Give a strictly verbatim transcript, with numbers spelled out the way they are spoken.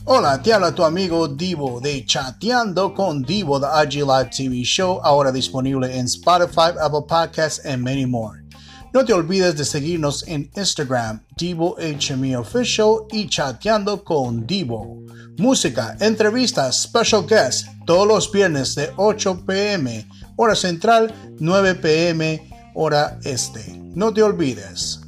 Hola, te habla tu amigo Divo de Chateando con Divo, the I G Live T V show, ahora disponible en Spotify, Apple Podcasts, and many more. No te olvides de seguirnos en Instagram, Divo H M E Official y Chateando con Divo. Música, entrevistas, special guests, todos los viernes de ocho p m hora central, nueve p m hora este. No te olvides.